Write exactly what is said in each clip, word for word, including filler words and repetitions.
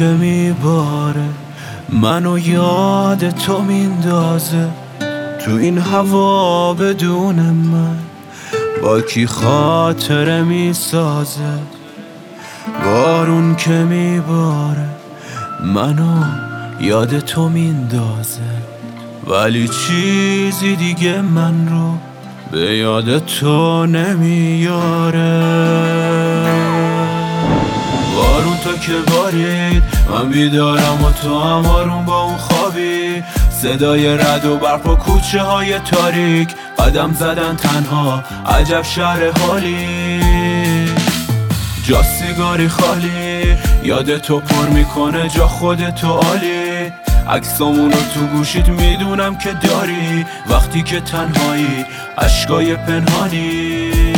که میباره منو یاد تو میندازه، تو این هوا بدون من با کی خاطره میسازه. بارون که میباره منو یاد تو میندازه، ولی چیزی دیگه من رو به یاد تو نمیاره. بارون تا که بارید من بیدارم و تو هم آروم با اون خوابی، صدای رد و برف و کوچه های تاریک، قدم زدن تنها عجب شهر حالی. جا سیگاری خالی یاد تو پر میکنه جا خودتو عالی، عکسامونو تو گوشید میدونم که داری، وقتی که تنهایی عشقای پنهانی.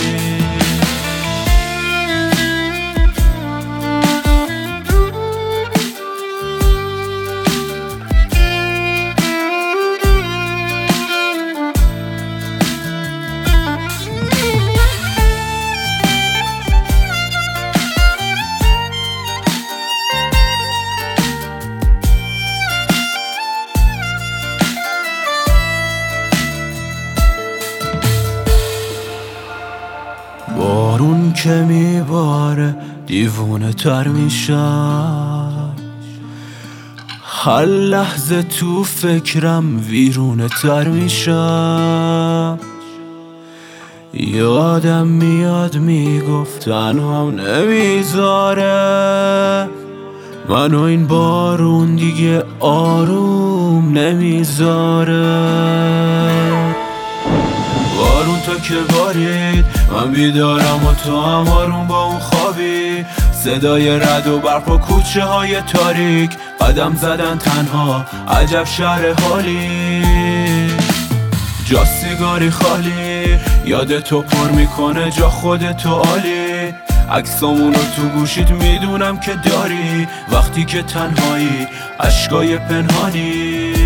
بارون که میباره دیوونه تر میشم، هر لحظه تو فکرم ویرونه تر میشم. یادم میاد میگفت تنهام نمیذاره منو این بارون دیگه آروم نمیذاره. بارون تا که بارید من بیدارم و تو هم آروم با اون خوابی، صدای رد و برف و کوچه های تاریک، قدم زدن تنها عجب شهر حالی. جا سیگاری خالی یاد تو پر میکنه جا خودتو عالی، عکسامونو تو گوشید میدونم که داری، وقتی که تنهایی عشقای پنهانی.